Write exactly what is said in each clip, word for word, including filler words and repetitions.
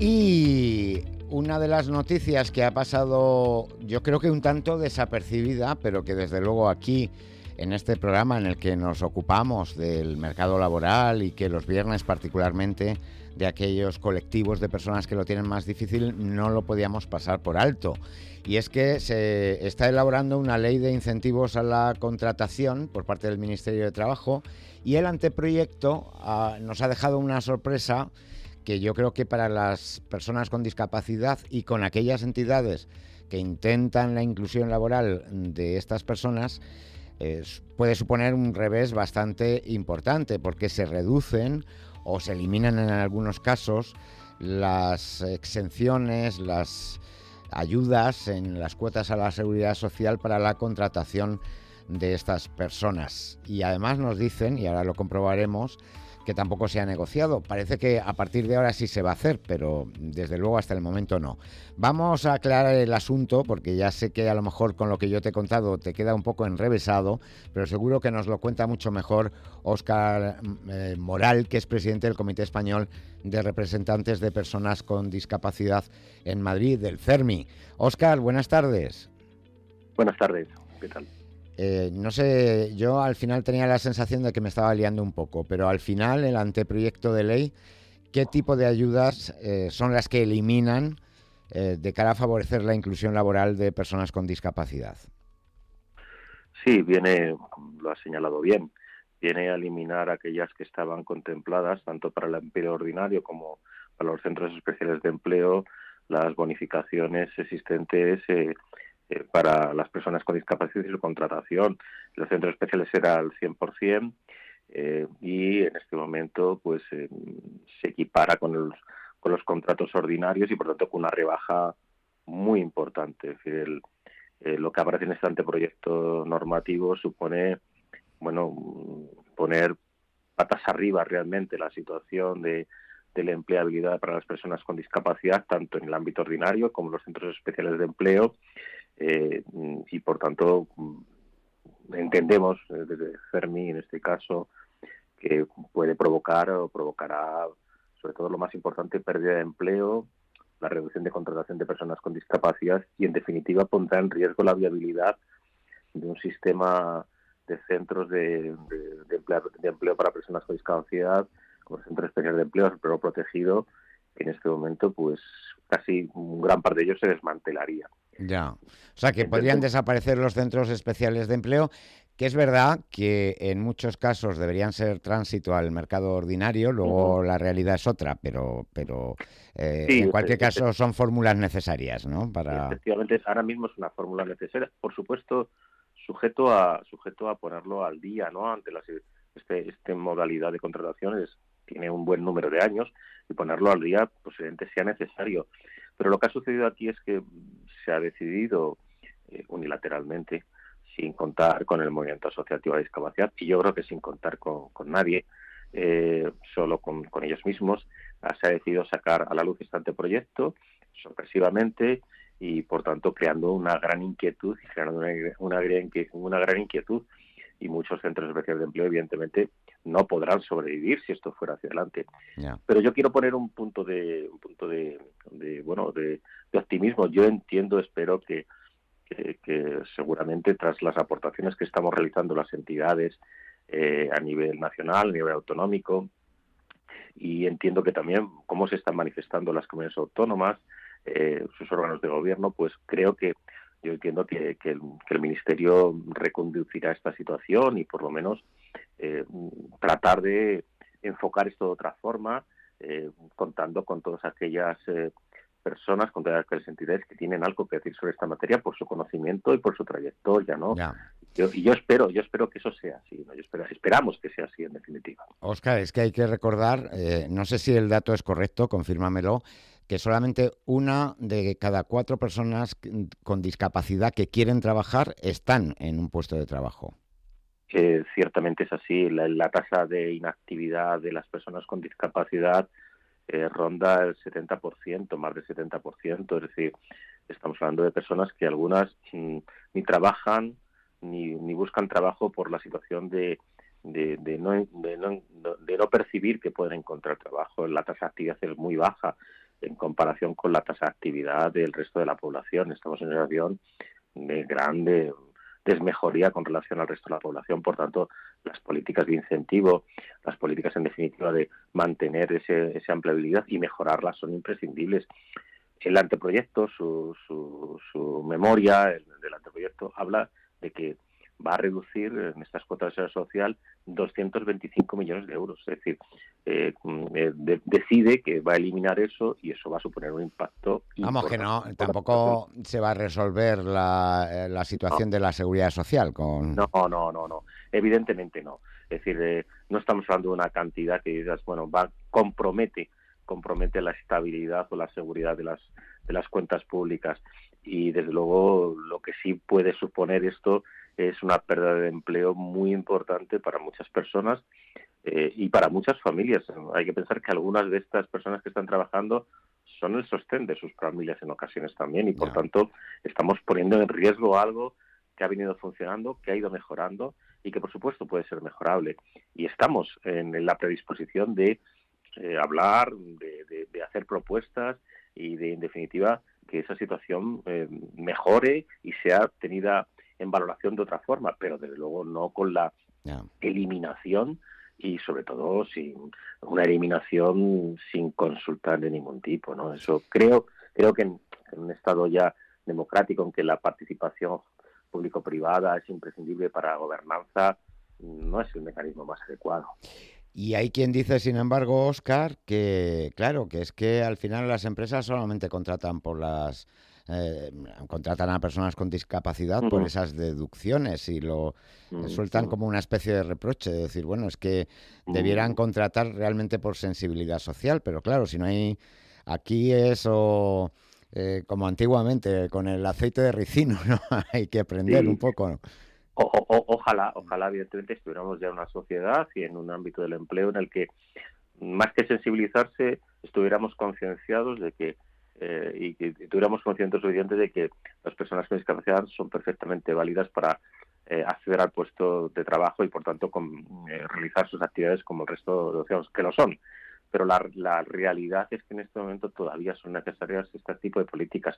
Y una de las noticias que ha pasado, yo creo que un tanto desapercibida, pero que desde luego aquí, en este programa en el que nos ocupamos del mercado laboral y que los viernes particularmente de aquellos colectivos de personas que lo tienen más difícil, no lo podíamos pasar por alto. Y es que se está elaborando una ley de incentivos a la contratación por parte del Ministerio de Trabajo, y el anteproyecto uh, nos ha dejado una sorpresa que yo creo que para las personas con discapacidad y con aquellas entidades que intentan la inclusión laboral de estas personas, eh, puede suponer un revés bastante importante, porque se reducen o se eliminan en algunos casos las exenciones, las ayudas en las cuotas a la seguridad social para la contratación de estas personas. Y además nos dicen, y ahora lo comprobaremos, que tampoco se ha negociado. Parece que a partir de ahora sí se va a hacer, pero desde luego hasta el momento no. Vamos a aclarar el asunto, porque ya sé que a lo mejor con lo que yo te he contado te queda un poco enrevesado, pero seguro que nos lo cuenta mucho mejor Óscar eh, Moral, que es presidente del Comité Español de Representantes de Personas con Discapacidad en Madrid, del CERMI. Óscar, buenas tardes. Buenas tardes, ¿qué tal? Eh, no sé, yo al final tenía la sensación de que me estaba liando un poco, pero al final el anteproyecto de ley, ¿qué tipo de ayudas eh, son las que eliminan eh, de cara a favorecer la inclusión laboral de personas con discapacidad? Sí, viene, lo has señalado bien, viene a eliminar aquellas que estaban contempladas tanto para el empleo ordinario como para los centros especiales de empleo, las bonificaciones existentes eh, eh, para las personas con discapacidad y su contratación. Los centros especiales era al cien por ciento eh, y en este momento pues eh, se equipara con los, con los contratos ordinarios y por tanto con una rebaja muy importante. Es decir, el, eh, lo que aparece en este anteproyecto normativo supone, bueno, poner patas arriba realmente la situación de de la empleabilidad para las personas con discapacidad, tanto en el ámbito ordinario como en los centros especiales de empleo, eh, y por tanto entendemos desde CERMI en este caso que puede provocar o provocará, sobre todo lo más importante, pérdida de empleo, la reducción de contratación de personas con discapacidad y en definitiva pondrá en riesgo la viabilidad de un sistema de centros de, de, de, empleo, de empleo para personas con discapacidad, como el Centro Especial de Empleo, el empleo protegido, que en este momento pues casi un gran parte de ellos se desmantelaría. Ya, o sea que podrían desaparecer los centros especiales de empleo, que es verdad que en muchos casos deberían ser tránsito al mercado ordinario, luego uh-huh. la realidad es otra, pero pero eh, sí, en cualquier sí, caso sí. son fórmulas necesarias, ¿no? Para... Efectivamente, ahora mismo es una fórmula necesaria, por supuesto, sujeto a sujeto a ponerlo al día, ¿no? Ante las este, este modalidad de contrataciones tiene un buen número de años y ponerlo al día posiblemente sea necesario. Pero lo que ha sucedido aquí es que se ha decidido eh, unilateralmente, sin contar con el movimiento asociativo de discapacidad, y yo creo que sin contar con, con nadie, eh, solo con, con ellos mismos, se ha decidido sacar a la luz este anteproyecto sorpresivamente y, por tanto, creando una gran inquietud y generando una, una, gran, una gran inquietud. Y muchos centros especiales de empleo, evidentemente, no podrán sobrevivir si esto fuera hacia adelante. Yeah. Pero yo quiero poner un punto de un punto de, de bueno de, de optimismo. Yo entiendo, espero que, que, que seguramente tras las aportaciones que estamos realizando las entidades eh, a nivel nacional, a nivel autonómico, y entiendo que también cómo se están manifestando las comunidades autónomas, eh, sus órganos de gobierno, pues creo que yo entiendo que, que, el, que el Ministerio reconducirá esta situación y por lo menos eh, tratar de enfocar esto de otra forma, eh, contando con todas aquellas eh, personas, con todas aquellas entidades que tienen algo que decir sobre esta materia por su conocimiento y por su trayectoria, ¿no? Yeah. Yo, y yo espero, yo espero que eso sea así, ¿no? Yo espero, esperamos que sea así en definitiva. Óscar, es que hay que recordar, eh, no sé si el dato es correcto, confírmamelo, que solamente una de cada cuatro personas con discapacidad que quieren trabajar están en un puesto de trabajo. Eh, ciertamente es así. La, la tasa de inactividad de las personas con discapacidad eh, ronda el setenta por ciento, más del setenta por ciento. Es decir, estamos hablando de personas que algunas mm, ni trabajan ni, ni buscan trabajo por la situación de, de, de, no, de, no, de no percibir que pueden encontrar trabajo. La tasa de actividad es muy baja. en comparación con la tasa de actividad del resto de la población. Estamos en una situación de grande desmejoría con relación al resto de la población. Por tanto, las políticas de incentivo, las políticas en definitiva de mantener ese, esa empleabilidad y mejorarlas son imprescindibles. El anteproyecto, su, su, su memoria el, del anteproyecto habla de que va a reducir en estas cuotas de seguridad social doscientos veinticinco millones de euros. Es decir, eh, de, decide que va a eliminar eso y eso va a suponer un impacto Vamos, importante. que no, tampoco se va a resolver la, la situación no. de la seguridad social con... No, no, no, no. Evidentemente no. Es decir, eh, no estamos hablando de una cantidad que digas, bueno, va compromete compromete la estabilidad o la seguridad de las de las cuentas públicas. Y desde luego lo que sí puede suponer esto es una pérdida de empleo muy importante para muchas personas eh, y para muchas familias. Hay que pensar que algunas de estas personas que están trabajando son el sostén de sus familias en ocasiones también y por yeah. tanto estamos poniendo en riesgo algo que ha venido funcionando, que ha ido mejorando y que por supuesto puede ser mejorable. Y estamos en, en la predisposición de eh, hablar, de, de, de hacer propuestas y de, en definitiva, que esa situación eh, mejore y sea tenida en valoración de otra forma, pero desde luego no con la yeah. eliminación y sobre todo sin una eliminación sin consultar de ningún tipo, ¿no? Eso creo creo que en, en un estado ya democrático en que la participación público-privada es imprescindible para la gobernanza, no es el mecanismo más adecuado. Y hay quien dice, sin embargo, Óscar, que claro, que es que al final las empresas solamente contratan por las eh, contratan a personas con discapacidad uh-huh. por esas deducciones y lo uh-huh. sueltan como una especie de reproche, de decir, bueno, es que uh-huh. debieran contratar realmente por sensibilidad social, pero claro, si no hay aquí eso eh, como antiguamente con el aceite de ricino, ¿no? Hay que aprender sí. un poco, ¿no? O, o, ojalá, ojalá evidentemente estuviéramos ya en una sociedad y en un ámbito del empleo en el que, más que sensibilizarse, estuviéramos concienciados de que eh, y que tuviéramos conocimientos suficientes de que las personas con discapacidad son perfectamente válidas para eh, acceder al puesto de trabajo y, por tanto, con, eh, realizar sus actividades como el resto de los ciudadanos, que lo son. Pero la, la realidad es que en este momento todavía son necesarias este tipo de políticas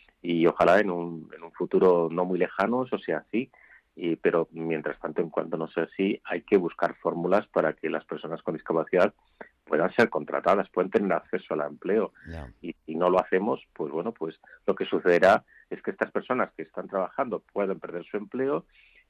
y ojalá en un, en un futuro no muy lejano eso sea así. Y, pero mientras tanto, en cuanto no sea así, hay que buscar fórmulas para que las personas con discapacidad puedan ser contratadas, puedan tener acceso al empleo. Yeah. Y si no lo hacemos, pues bueno, pues lo que sucederá es que estas personas que están trabajando pueden perder su empleo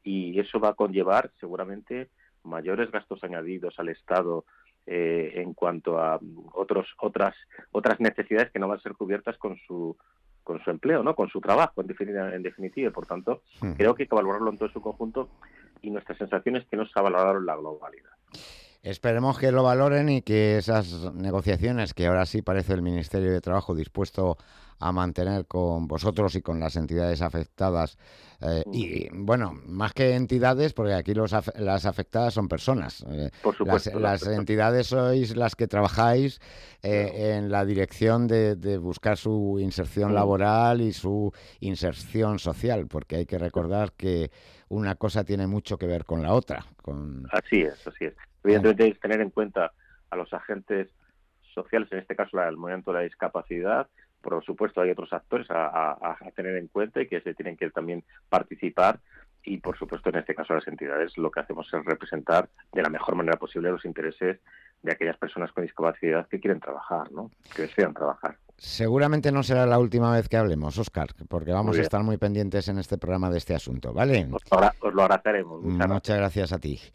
y eso va a conllevar seguramente mayores gastos añadidos al Estado eh, en cuanto a otros otras otras necesidades que no van a ser cubiertas con su con su empleo, ¿no? Con su trabajo, en definitiva. En definitiva. Por tanto, sí. creo que hay que valorarlo en todo su conjunto y nuestra sensación es que no se ha valorado en la globalidad. Esperemos que lo valoren y que esas negociaciones que ahora sí parece el Ministerio de Trabajo dispuesto a mantener con vosotros y con las entidades afectadas eh, y bueno, más que entidades, porque aquí los af- las afectadas son personas. Eh, Por supuesto. Las, las entidades sois las que trabajáis eh, claro. en la dirección de, de buscar su inserción mm. laboral y su inserción social, porque hay que recordar que una cosa tiene mucho que ver con la otra. Con... Así es, así es. Evidentemente hay que tener en cuenta a los agentes sociales, en este caso el movimiento de la discapacidad. Por supuesto hay otros actores a, a, a tener en cuenta y que se tienen que también participar y por supuesto en este caso las entidades lo que hacemos es representar de la mejor manera posible los intereses de aquellas personas con discapacidad que quieren trabajar, ¿no? Que desean trabajar. Seguramente no será la última vez que hablemos, Óscar, porque vamos a estar muy pendientes en este programa de este asunto, ¿vale? Os lo, os lo agradeceremos. Muchas, Muchas gracias a ti.